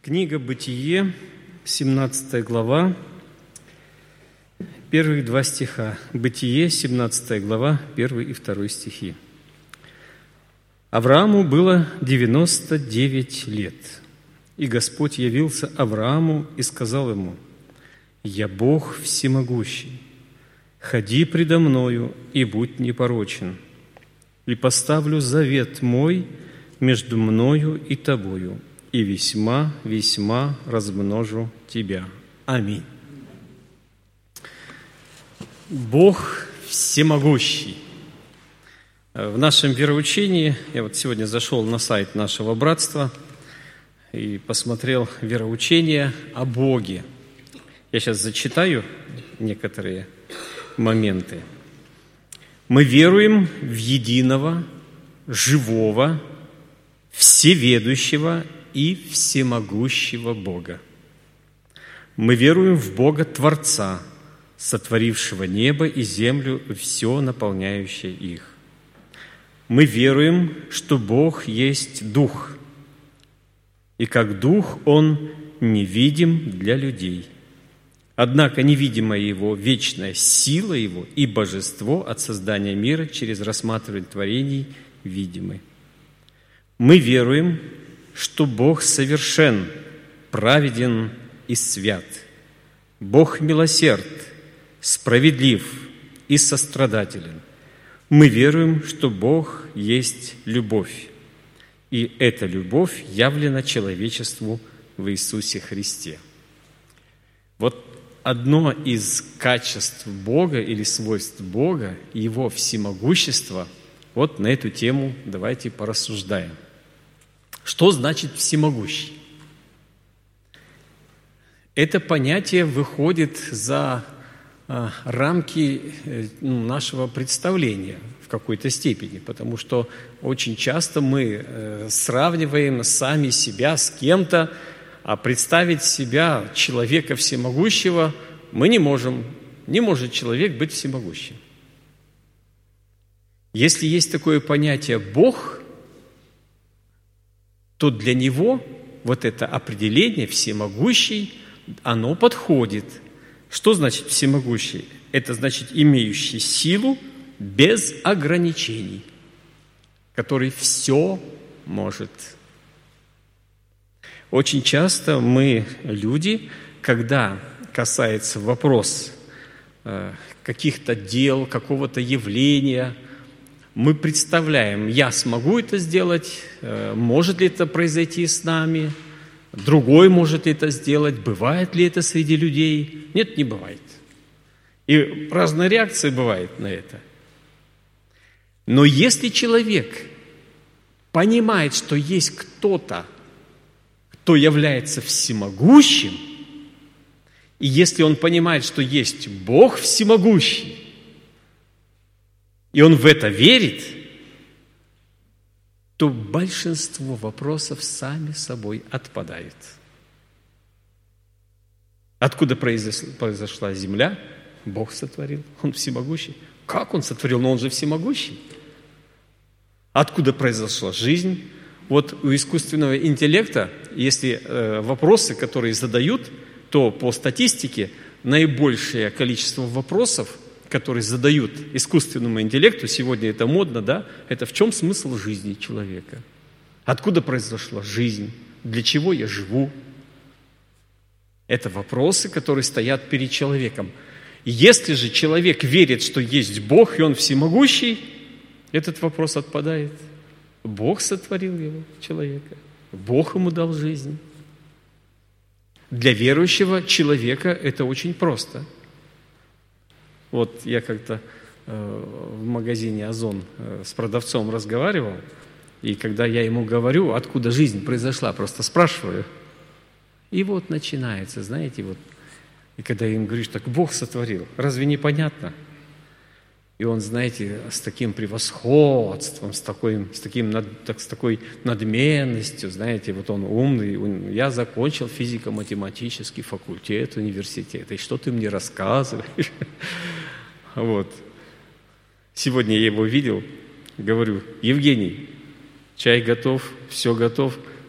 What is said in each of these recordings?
Книга «Бытие», 17 глава, первые два стиха. «Бытие», 17 глава, 1 и 2 стихи. Аврааму было 99 лет, и Господь явился Аврааму и сказал ему: «Я Бог всемогущий, ходи предо мною и будь непорочен, и поставлю завет мой между мною и тобою, и весьма, весьма размножу тебя». Аминь. Бог всемогущий. В нашем вероучении, я вот сегодня зашел на сайт нашего братства и посмотрел вероучение о Боге. Я сейчас зачитаю некоторые моменты. Мы веруем в единого, живого, всеведущего и всемогущего Бога. Мы веруем в Бога Творца, сотворившего небо и землю, все наполняющее их. Мы веруем, что Бог есть Дух, и как Дух Он невидим для людей. Однако невидимая Его, вечная сила Его и божество от создания мира через рассматривание творений видимы. Мы веруем, что Бог совершен, праведен и свят. Бог милосерд, справедлив и сострадателен. Мы веруем, что Бог есть любовь, и эта любовь явлена человечеству в Иисусе Христе. Вот одно из качеств Бога или свойств Бога, Его всемогущество, вот на эту тему давайте порассуждаем. Что значит всемогущий? Это понятие выходит за рамки нашего представления в какой-то степени, потому что очень часто мы сравниваем сами себя с кем-то, а представить себя человека всемогущего мы не можем. Не может человек быть всемогущим. Если есть такое понятие «Бог», то для него вот это определение «всемогущий», оно подходит. Что значит всемогущий? Это значит имеющий силу без ограничений, который все может. Очень часто мы, люди, когда касается вопрос каких-то дел, какого-то явления, мы представляем, я смогу это сделать, может ли это произойти с нами, другой может это сделать, бывает ли это среди людей? Нет, не бывает. И разные реакции бывают на это. Но если человек понимает, что есть кто-то, кто является всемогущим, и если он понимает, что есть Бог всемогущий, и он в это верит, то большинство вопросов сами собой отпадает. Откуда произошла земля? Бог сотворил. Он всемогущий. Как Он сотворил? Но Он же всемогущий. Откуда произошла жизнь? Вот у искусственного интеллекта, если вопросы, которые задают, то по статистике наибольшее количество вопросов, которые задают искусственному интеллекту, сегодня это модно, да? Это в чем смысл жизни человека? Откуда произошла жизнь? Для чего я живу? Это вопросы, которые стоят перед человеком. Если же человек верит, что есть Бог, и Он всемогущий, этот вопрос отпадает. Бог сотворил его, человека. Бог ему дал жизнь. Для верующего человека это очень просто. Вот я как-то в магазине «Озон» с продавцом разговаривал, и когда я ему говорю, откуда жизнь произошла, просто спрашиваю, и вот начинается, знаете, вот, и когда я им говорю, так Бог сотворил, разве не понятно? И он, знаете, с таким превосходством, с такой надменностью, знаете, вот он умный, я закончил физико-математический факультет университета, и что ты мне рассказываешь? Вот. Сегодня я его видел, говорю: Евгений, чай готов, все готов,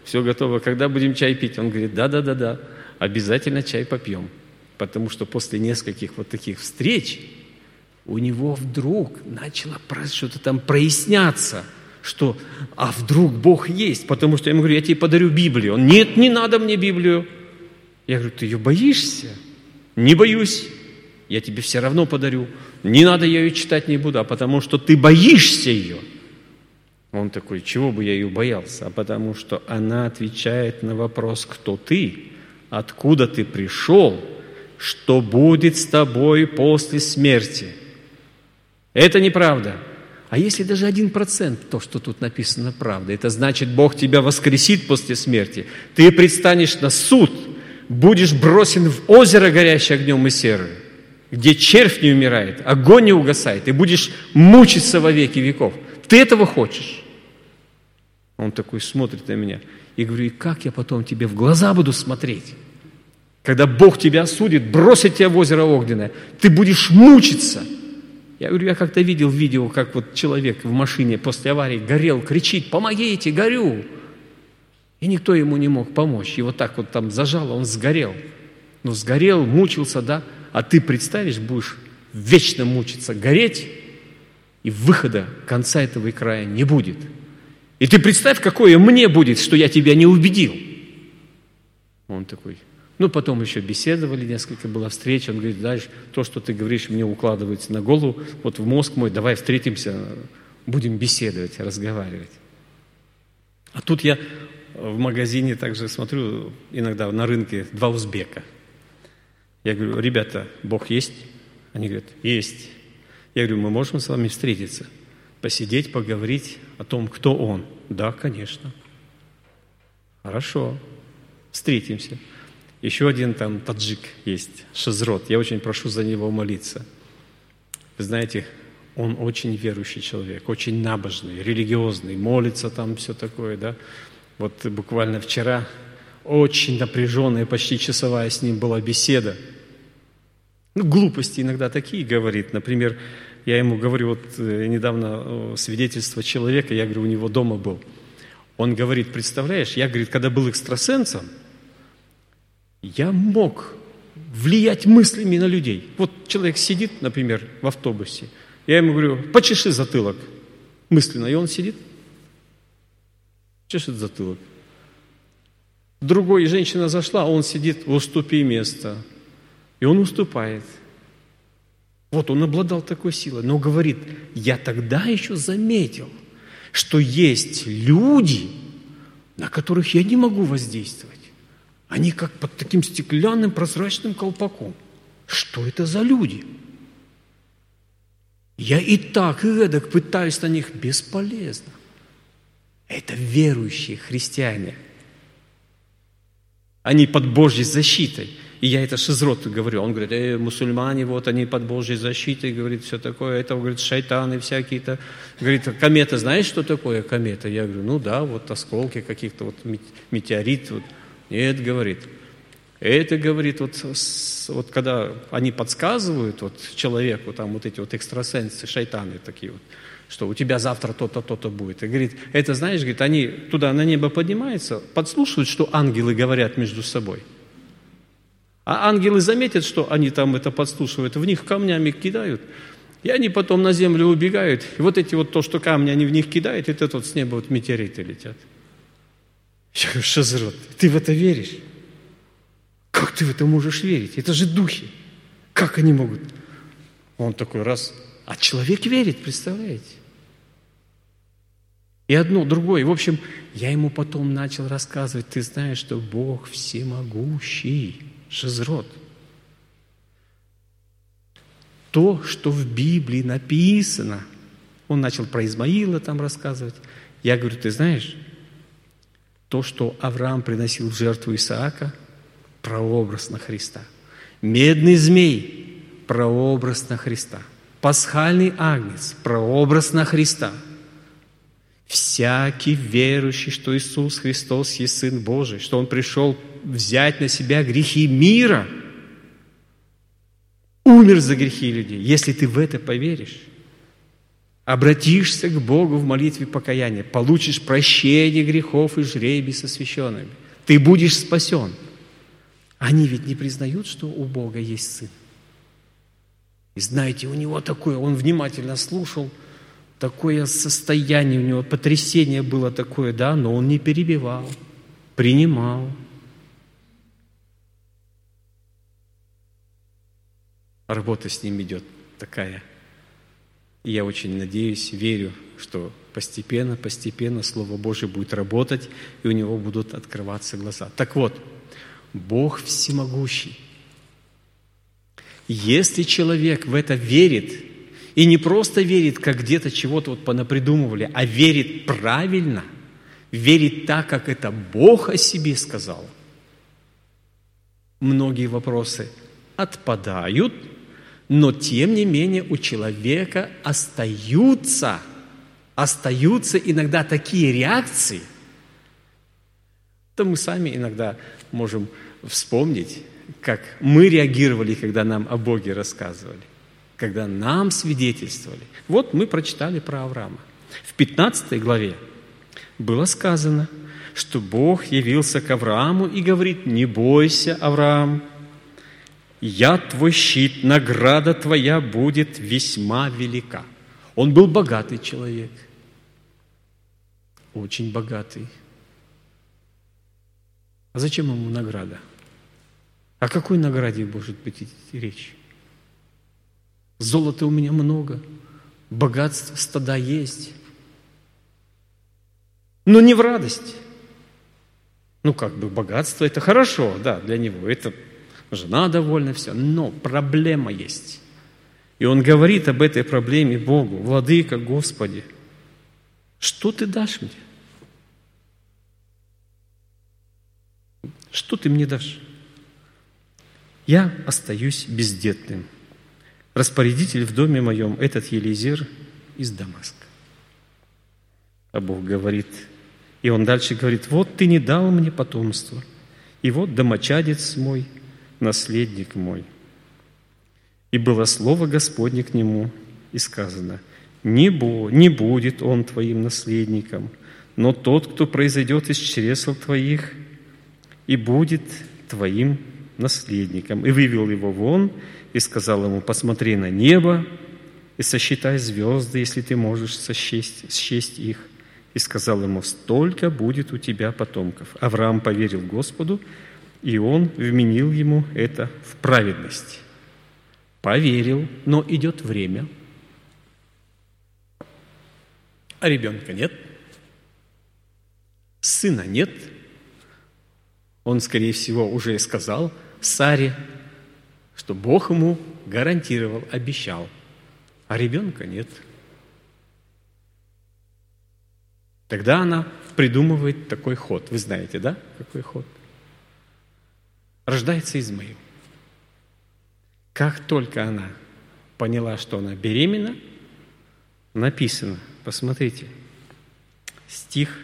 все готово, когда будем чай пить? Он говорит, да, обязательно чай попьем. Потому что после нескольких вот таких встреч у него вдруг начало что-то там проясняться, что, а вдруг Бог есть? Потому что я ему говорю, я тебе подарю Библию. Он, нет, не надо мне Библию. Я говорю, ты ее боишься? Не боюсь. Я тебе все равно подарю. Не надо, я ее читать не буду, а потому что ты боишься ее. Он такой, чего бы я ее боялся? А потому что она отвечает на вопрос, кто ты, откуда ты пришел, что будет с тобой после смерти. Это неправда. А если даже 1% то, что тут написано, правда, это значит, Бог тебя воскресит после смерти. Ты предстанешь на суд, будешь бросен в озеро, горящее огнем и серой, где червь не умирает, огонь не угасает, и будешь мучиться во веки веков. Ты этого хочешь? Он такой смотрит на меня. И говорю, и как я потом тебе в глаза буду смотреть? Когда Бог тебя осудит, бросит тебя в озеро огненное, ты будешь мучиться. Я говорю, я как-то видел видео, как вот человек в машине после аварии горел, кричит, помогите, горю. И никто ему не мог помочь. И вот так вот там зажало, он сгорел. Ну, сгорел, мучился, да? А ты представишь, будешь вечно мучиться, гореть, и выхода, конца этого и края не будет. И ты представь, какое мне будет, что я тебя не убедил. Он такой... Ну, потом еще беседовали, несколько было встреч. Он говорит, дальше то, что ты говоришь, мне укладывается на голову, вот в мозг мой, давай встретимся, будем беседовать, разговаривать. А тут я в магазине также смотрю, иногда на рынке, два узбека. Я говорю, ребята, Бог есть? Они говорят, есть. Я говорю, мы можем с вами встретиться, посидеть, поговорить о том, кто Он? Да, конечно. Хорошо, встретимся. Еще один там таджик есть, Шазрот. Я очень прошу за него молиться. Вы знаете, он очень верующий человек, очень набожный, религиозный, молится там, все такое, да. Вот буквально вчера очень напряженная, почти часовая с ним была беседа. Ну, глупости иногда такие говорит. Например, я ему говорю, вот недавно свидетельство человека, я говорю, у него дома был. Он говорит, представляешь, я, говорит, когда был экстрасенсом, я мог влиять мыслями на людей. Вот человек сидит, например, в автобусе, я ему говорю, почеши затылок мысленно, и он сидит, чешет затылок. Другой женщина зашла, а он сидит, уступи место. И он уступает. Вот он обладал такой силой. Но говорит, я тогда еще заметил, что есть люди, на которых я не могу воздействовать. Они как под таким стеклянным прозрачным колпаком. Что это за люди? Я и так, и эдак пытаюсь на них, бесполезно. Это верующие христиане. Они под Божьей защитой. И я это Шазроту говорю. Он говорит, мусульмане, вот они под Божьей защитой, говорит, все такое. Это, говорит, шайтаны всякие-то. Говорит, комета, знаешь, что такое комета? Я говорю, ну да, вот осколки каких-то, вот метеорит, вот. Нет, говорит, это, говорит, вот когда они подсказывают вот человеку, там вот эти вот экстрасенсы, шайтаны такие вот, что у тебя завтра то-то, то-то будет. И говорит, это, знаешь, говорит, они туда на небо поднимаются, подслушивают, что ангелы говорят между собой. А ангелы заметят, что они там это подслушивают, в них камнями кидают, и они потом на землю убегают. И вот эти вот то, что камни они в них кидают, это вот с неба вот метеориты летят. Я говорю, Шазрот, ты в это веришь? Как ты в это можешь верить? Это же духи. Как они могут? Он такой раз. А человек верит, представляете? И одно, другое. В общем, я ему потом начал рассказывать, ты знаешь, что Бог всемогущий. Шазрот. То, что в Библии написано. Он начал про Измаила там рассказывать. Я говорю, ты знаешь, то, что Авраам приносил в жертву Исаака, прообраз на Христа. Медный змей – прообраз на Христа. Пасхальный агнец – прообраз на Христа. Всякий верующий, что Иисус Христос есть Сын Божий, что Он пришел взять на себя грехи мира, умер за грехи людей. Если ты в это поверишь, обратишься к Богу в молитве покаяния, получишь прощение грехов и жребий с освященными. Ты будешь спасен. Они ведь не признают, что у Бога есть Сын. И знаете, у него такое, он внимательно слушал, такое состояние у него, потрясение было такое, да, но он не перебивал, принимал. Работа с ним идет такая. И я очень надеюсь, верю, что постепенно Слово Божие будет работать, и у него будут открываться глаза. Так вот, Бог всемогущий. Если человек в это верит, и не просто верит, как где-то чего-то вот понапридумывали, а верит правильно, верит так, как это Бог о себе сказал, многие вопросы отпадают, но тем не менее у человека остаются иногда такие реакции, то мы сами иногда можем вспомнить, как мы реагировали, когда нам о Боге рассказывали, когда нам свидетельствовали. Вот мы прочитали про Авраама. В 15 главе было сказано, что Бог явился к Аврааму и говорит: «Не бойся, Авраам, я твой щит, награда твоя будет весьма велика». Он был богатый человек, очень богатый. А зачем ему награда? О какой награде может быть речь? Золота у меня много, богатство, стада есть. Но не в радость. Богатство – это хорошо, да, для него. Это жена довольна, все. Но проблема есть. И он говорит об этой проблеме Богу: «Владыка, Господи, что ты дашь мне? Что ты мне дашь? Я остаюсь бездетным. Распорядитель в доме моем – этот Елизер из Дамаска». А Бог говорит, и он дальше говорит: «Вот ты не дал мне потомства, и вот домочадец мой, наследник мой». И было слово Господне к нему, и сказано: не будет он твоим наследником, но тот, кто произойдет из чресл твоих, и будет твоим наследником. И вывел его вон, и сказал ему: посмотри на небо, и сосчитай звезды, если ты можешь счесть их. И сказал ему: столько будет у тебя потомков. Авраам поверил Господу, и он вменил ему это в праведность. Поверил, но идет время, а ребенка нет, сына нет. Он, скорее всего, уже сказал Саре, что Бог ему гарантировал, обещал, а ребенка нет. Тогда она придумывает такой ход. Вы знаете, да, какой ход? Рождается Измаил. Как только она поняла, что она беременна, написано, посмотрите, стих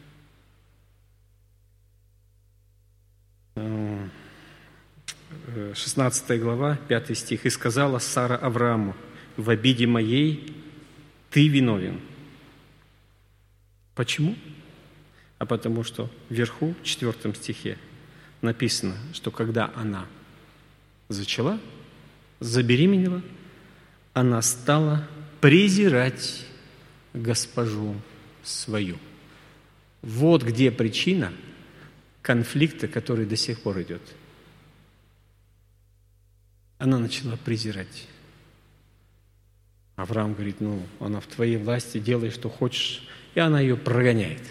16 глава, 5 стих. «И сказала Сара Аврааму: в обиде моей ты виновен». Почему? А потому что вверху, в 4 стихе, написано, что когда она зачала, забеременела, она стала презирать госпожу свою. Вот где причина конфликта, который до сих пор идет. Она начала презирать. Авраам говорит: она в твоей власти, делай, что хочешь. И она ее прогоняет.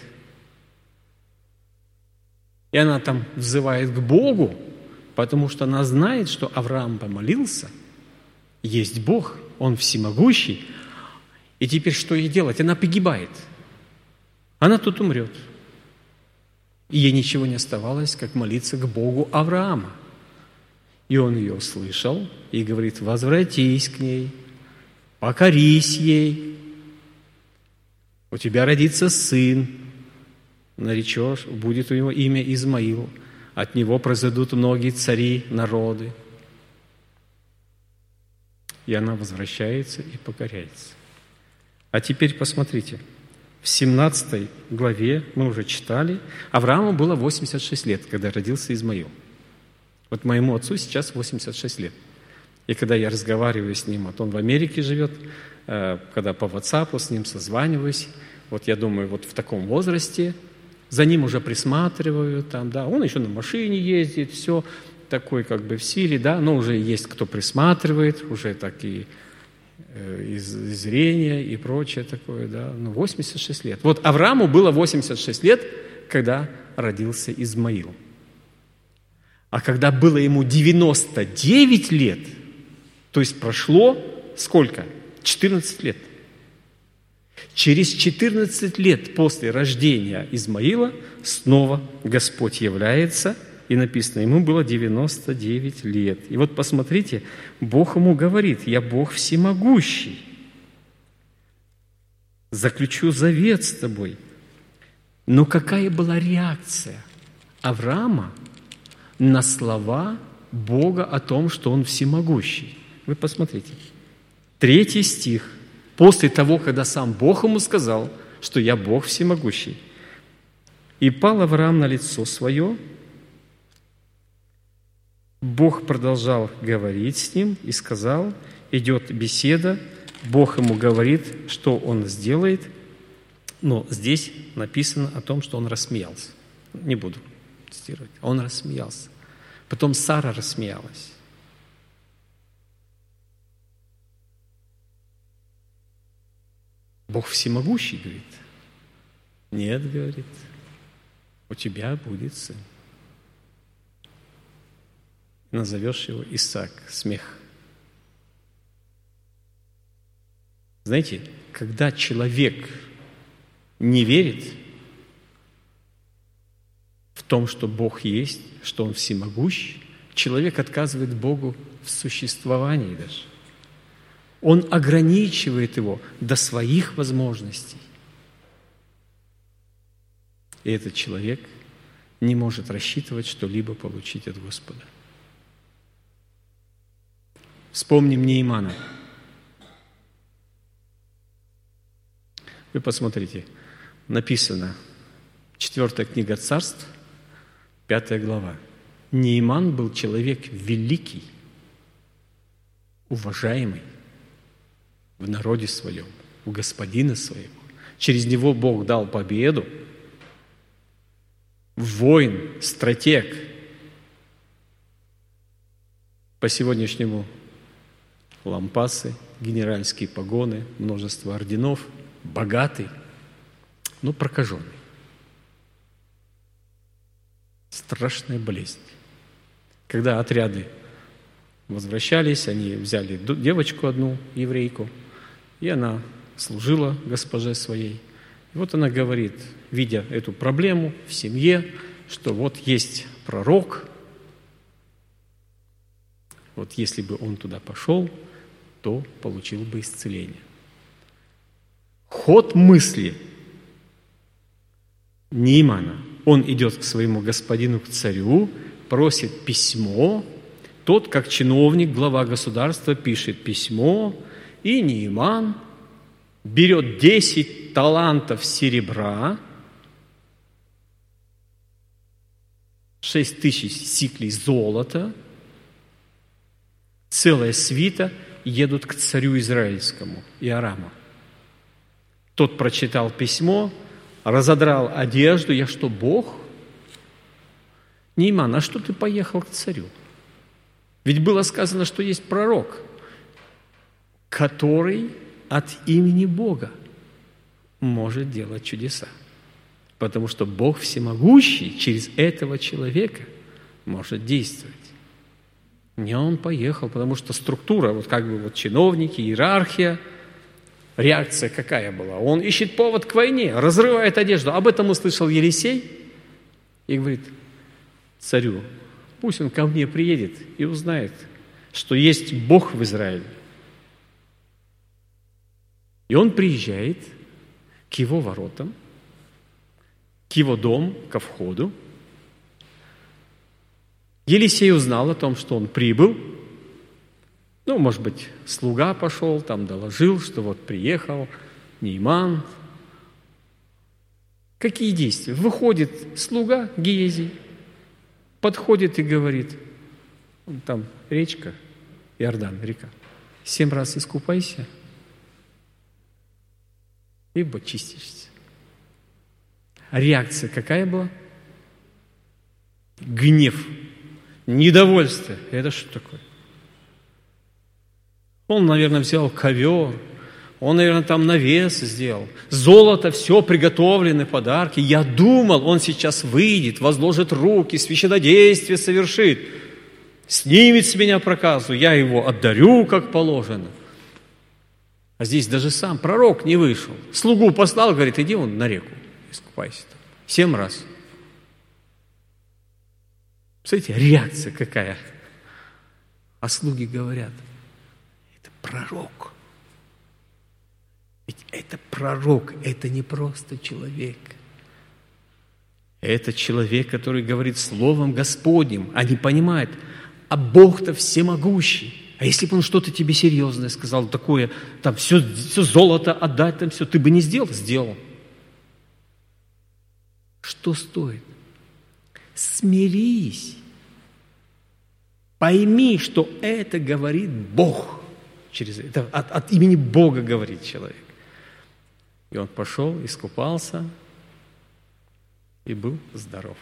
И она там взывает к Богу, потому что она знает, что Авраам помолился, есть Бог, Он всемогущий. И теперь что ей делать? Она погибает. Она тут умрет. И ей ничего не оставалось, как молиться к Богу Авраама. И он ее услышал и говорит: возвратись к ней, покорись ей, у тебя родится сын, наречешь, будет у него имя Измаил, от него произойдут многие цари, народы. И она возвращается и покоряется. А теперь посмотрите. В 17 главе мы уже читали, Аврааму было 86 лет, когда родился Измаил. Вот моему отцу сейчас 86 лет. И когда я разговариваю с ним, вот он в Америке живет, когда по WhatsApp с ним созваниваюсь, вот я думаю, вот в таком возрасте, за ним уже присматриваю, там, да, он еще на машине ездит, все такой как бы в силе, да, но уже есть кто присматривает, уже так и зрение и прочее такое, да, 86 лет. Вот Аврааму было 86 лет, когда родился Измаил. А когда было ему 99 лет, то есть прошло сколько? 14 лет. Через 14 лет после рождения Измаила снова Господь является, и написано, ему было 99 лет. И вот посмотрите, Бог ему говорит: «Я Бог всемогущий, заключу завет с тобой». Но какая была реакция Авраама на слова Бога о том, что Он всемогущий? Вы посмотрите. 3 стих. После того, когда сам Бог ему сказал, что «Я Бог всемогущий». «И пал Авраам на лицо свое». Бог продолжал говорить с ним и сказал, идет беседа, Бог ему говорит, что он сделает, но здесь написано о том, что он рассмеялся. Не буду цитировать. Он рассмеялся. Потом Сара рассмеялась. Бог всемогущий, говорит. Нет, говорит, у тебя будет сын. Назовешь его Исаак. Смех. Знаете, когда человек не верит в том, что Бог есть, что Он всемогущ, человек отказывает Богу в существовании даже. Он ограничивает его до своих возможностей. И этот человек не может рассчитывать что-либо получить от Господа. Вспомним Неимана. Вы посмотрите, написано, 4 книга Царств, 5 глава. Неиман был человек великий, уважаемый в народе своем, у господина своего. Через него Бог дал победу. Воин, стратег. По сегодняшнему лампасы, генеральские погоны, множество орденов, богатый, но прокаженный. Страшная болезнь. Когда отряды возвращались, они взяли девочку одну, еврейку, и она служила госпоже своей. И вот она говорит, видя эту проблему в семье, что вот есть пророк, вот если бы он туда пошел, то получил бы исцеление. Ход мысли Неимана. Он идет к своему господину, к царю, просит письмо. Тот, как чиновник, глава государства, пишет письмо, и Неиман берет 10 талантов серебра, 6000 сиклей золота, целая свита едут к царю израильскому, Иораму. Тот прочитал письмо, разодрал одежду. Я что, Бог? Неиман, а что ты поехал к царю? Ведь было сказано, что есть пророк, который от имени Бога может делать чудеса. Потому что Бог всемогущий через этого человека может действовать. Не он поехал, потому что структура, вот как бы вот чиновники, иерархия, реакция какая была? Он ищет повод к войне, разрывает одежду. Об этом услышал Елисей и говорит царю, пусть он ко мне приедет и узнает, что есть Бог в Израиле. И он приезжает к его воротам, к его дому, ко входу. Елисей узнал о том, что он прибыл. Ну, может быть, слуга пошел, там доложил, что вот приехал Нейман. Какие действия? Выходит слуга Гиези, подходит и говорит, там речка, Иордан, река, 7 раз искупайся, и очистишься. Реакция какая была? Гнев, недовольство. Это что такое? Он, наверное, взял ковер, он, наверное, там навес сделал. Золото, все, приготовлены подарки. Я думал, он сейчас выйдет, возложит руки, священнодействие совершит, снимет с меня проказу, я его отдарю, как положено. А здесь даже сам пророк не вышел. Слугу послал, говорит, иди вон на реку, искупайся там. 7 раз. Смотрите, реакция какая. А слуги говорят, это пророк. Ведь это пророк, это не просто человек. Это человек, который говорит Словом Господним. Они понимают, а Бог-то всемогущий. А если бы он что-то тебе серьезное сказал, такое, там все золото отдать, там все, ты бы не сделал? Сделал. Что стоит? Смирись. Пойми, что это говорит Бог. Это от имени Бога говорит человек. И он пошел, искупался и был здоров.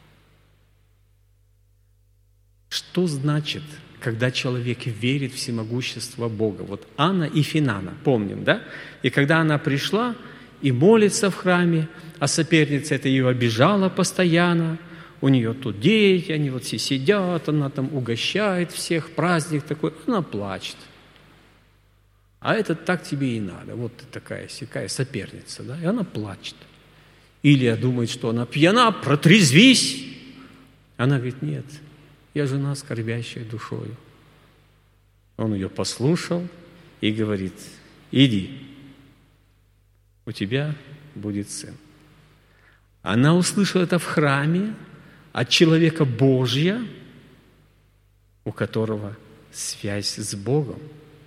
Что значит, когда человек верит в всемогущество Бога? Вот Анна и Финана, помним, да? И когда она пришла и молится в храме, а соперница это ее обижала постоянно, у нее тут дети, они вот все сидят, она там угощает всех, праздник такой, она плачет. А это так тебе и надо, вот ты такая сякая соперница, да? И она плачет. Илья думает, что она пьяна, протрезвись. Она говорит, нет, я жена, скорбящая душою. Он ее послушал и говорит, иди, у тебя будет сын. Она услышала это в храме от человека Божья, у которого связь с Богом.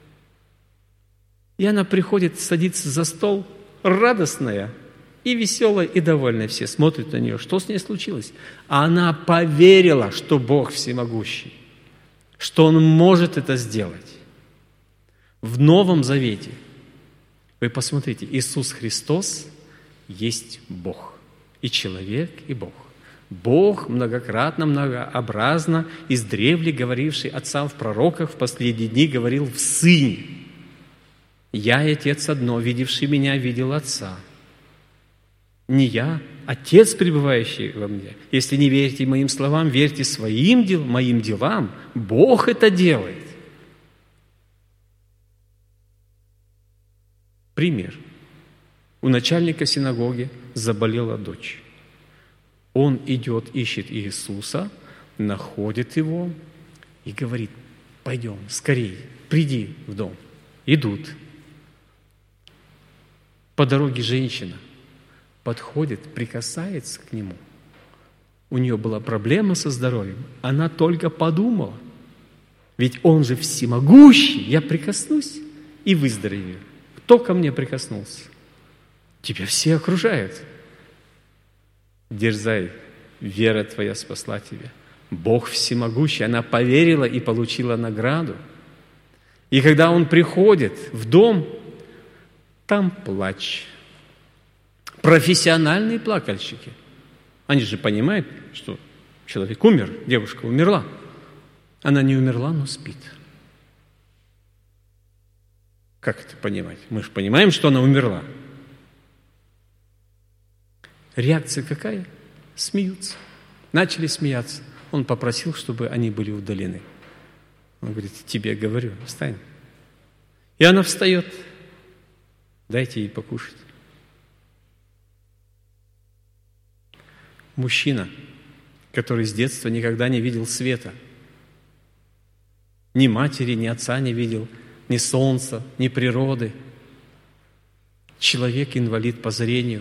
И она приходит, садится за стол, радостная и веселая, и довольная. Все смотрят на нее, что с ней случилось. А она поверила, что Бог всемогущий, что Он может это сделать. В Новом Завете, вы посмотрите, Иисус Христос есть Бог. И человек, и Бог. Бог многократно, многообразно, издревле говоривший отцам в пророках, в последние дни говорил в Сыне. «Я и Отец одно, видевший меня, видел Отца». Не я, Отец, пребывающий во мне. Если не верите моим словам, верьте моим делам. Бог это делает. Пример. У начальника синагоги заболела дочь. Он идет, ищет Иисуса, находит его и говорит, пойдем, скорее, приди в дом. Идут. По дороге женщина подходит, прикасается к нему. У нее была проблема со здоровьем. Она только подумала. Ведь он же всемогущий. Я прикоснусь и выздоровею. Кто ко мне прикоснулся? Тебя все окружают. Дерзай, вера твоя спасла тебя. Бог всемогущий. Она поверила и получила награду. И когда он приходит в дом, там плач. Профессиональные плакальщики. Они же понимают, что человек умер, девушка умерла. Она не умерла, но спит. Как это понимать? Мы же понимаем, что она умерла. Реакция какая? Смеются. Начали смеяться. Он попросил, чтобы они были удалены. Он говорит, тебе говорю, встань. И она встает. Дайте ей покушать. Мужчина, который с детства никогда не видел света. Ни матери, ни отца не видел, ни солнца, ни природы. Человек-инвалид по зрению.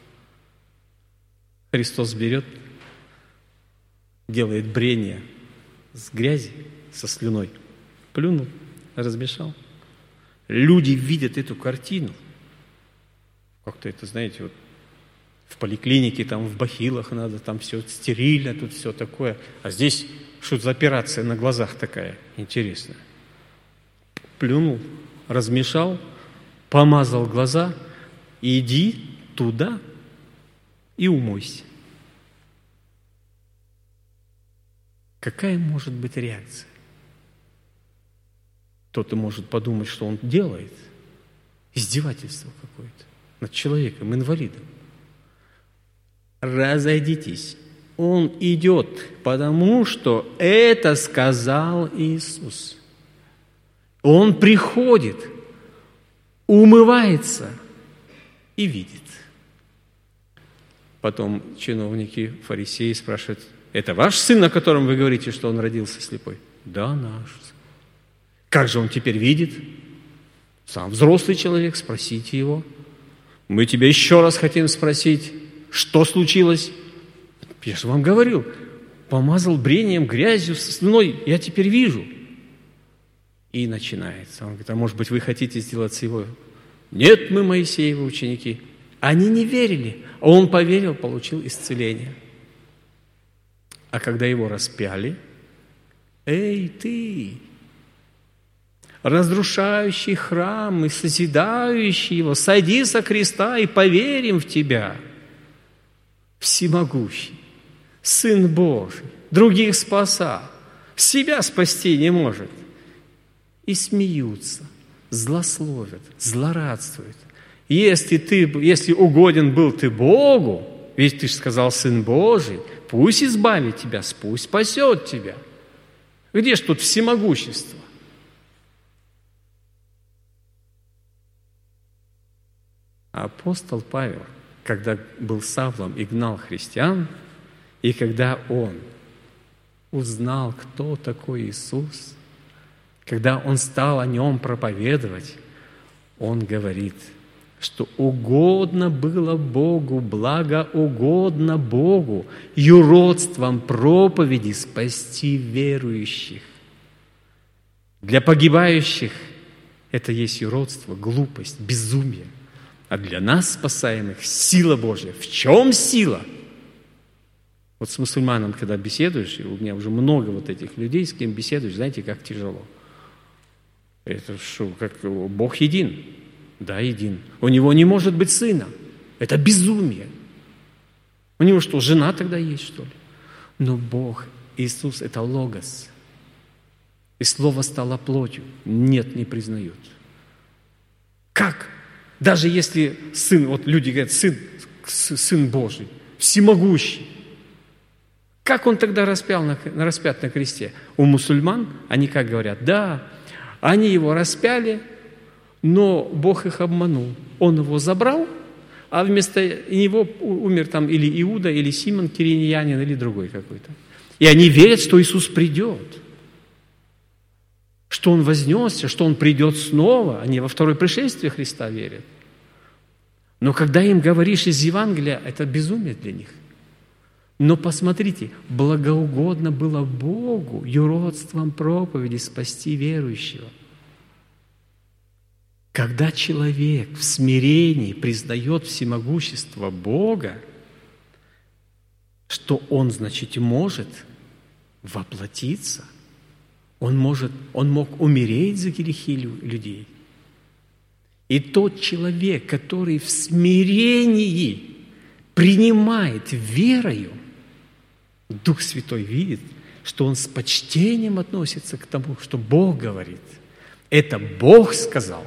Христос берет, делает брение с грязи, со слюной. Плюнул, размешал. Люди видят эту картину. Как-то это, знаете, вот в поликлинике, там в бахилах надо, там все стерильно, тут все такое. А здесь что за операция на глазах такая интересная? Плюнул, размешал, помазал глаза, иди туда и умойся. Какая может быть реакция? Кто-то может подумать, что он делает. Издевательство какое-то над человеком, инвалидом. Разойдитесь. Он идет, потому что это сказал Иисус. Он приходит, умывается и видит. Потом чиновники, фарисеи спрашивают: это ваш сын, о котором вы говорите, что он родился слепой? Да, наш сын. Как же он теперь видит? Сам взрослый человек, спросите его. Мы тебя еще раз хотим спросить, что случилось? Я же вам говорил, помазал брением, грязью, слюной, я теперь вижу. И начинается. Он говорит: а может быть, вы хотите сделаться его? Нет, мы Моисеевы ученики. Они не верили, а он поверил, получил исцеление. А когда его распяли: эй, ты, разрушающий храм и созидающий его, сойди со креста и поверим в тебя. Всемогущий, Сын Божий, других спаса, себя спасти не может. И смеются, злословят, злорадствуют. Если угоден был ты Богу, ведь ты же сказал Сын Божий, пусть избавит тебя, пусть спасет тебя. Где ж тут всемогущество? А апостол Павел, когда был Савлом и гнал христиан, и когда он узнал, кто такой Иисус, когда он стал о нем проповедовать, он говорит, что угодно было Богу, благоугодно Богу юродством проповеди спасти верующих. Для погибающих это есть юродство, глупость, безумие. А для нас, спасаемых, сила Божья. В чем сила? Вот с мусульманом, когда беседуешь, и у меня уже много вот этих людей, с кем беседуешь, знаете, как тяжело. Это что, как Бог един? Да, един. У него не может быть сына. Это безумие. У него что, жена тогда есть, что ли? Но Бог, Иисус, это логос. И слово стало плотью. Нет, не признают. Как? Даже если сын, вот люди говорят, сын Божий, всемогущий. Как он тогда распят на кресте? У мусульман, они как говорят? Да, они его распяли, но Бог их обманул. Он его забрал, а вместо него умер там или Иуда, или Симон Кириньянин, или другой какой-то. И они верят, что Иисус придет, что Он вознесся, что Он придет снова. Они во второе пришествие Христа верят. Но когда им говоришь из Евангелия, это безумие для них. Но посмотрите, благоугодно было Богу юродством проповеди спасти верующего. Когда человек в смирении признает всемогущество Бога, что он, значит, может воплотиться, он мог умереть за грехи людей. И тот человек, который в смирении принимает верою, Дух Святой видит, что он с почтением относится к тому, что Бог говорит. Это Бог сказал.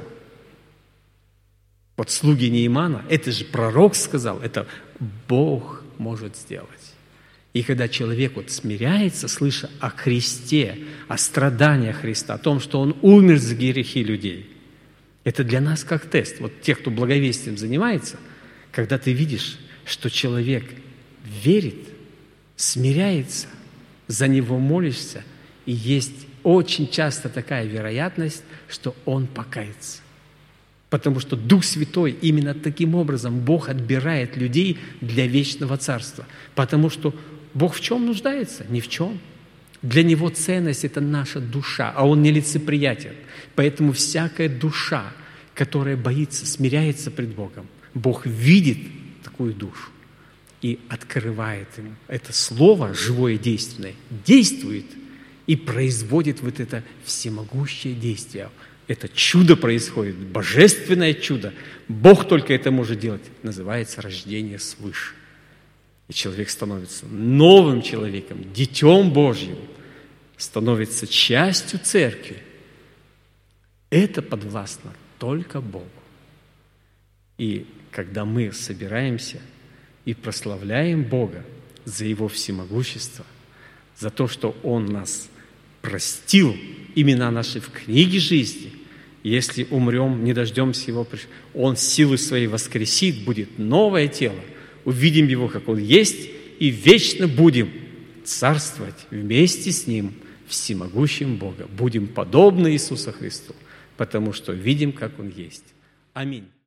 Вот слуги Неимана, это же пророк сказал, это Бог может сделать. И когда человек вот смиряется, слыша о Христе, о страданиях Христа, о том, что Он умер за грехи людей, это для нас как тест. Вот тех, кто благовестием занимается, когда ты видишь, что человек верит, смиряется, за него молишься, и есть очень часто такая вероятность, что он покается. Потому что Дух Святой именно таким образом Бог отбирает людей для вечного царства. Потому что Бог в чем нуждается? Ни в чем. Для Него ценность – это наша душа, а Он нелицеприятен. Поэтому всякая душа, которая боится, смиряется пред Богом, Бог видит такую душу и открывает ему. Это слово, живое, действенное, действует и производит вот это всемогущее действие. Это чудо происходит, божественное чудо. Бог только это может делать. Называется рождение свыше. И человек становится новым человеком, детем Божьим, становится частью церкви. Это подвластно только Богу. И когда мы собираемся и прославляем Бога за Его всемогущество, за то, что Он нас простил, имена наши в книге жизни, если умрем, не дождемся Его, Он силой своей воскресит, будет новое тело, увидим Его, как Он есть, и вечно будем царствовать вместе с Ним, всемогущим Богом. Будем подобны Иисусу Христу, потому что видим, как Он есть. Аминь.